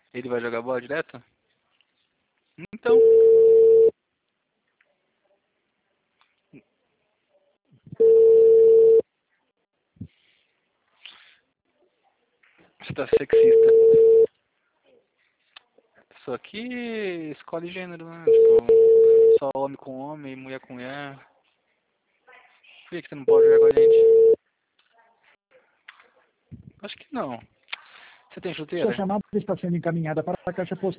Ele vai jogar bola direto? Então. Você tá sexista. Só que escolhe gênero, né? Tipo, só homem com homem, mulher com mulher. Por que você não pode jogar com a gente? Acho que não. Você tem Sua chuteira? chamada está sendo encaminhada para a caixa postal.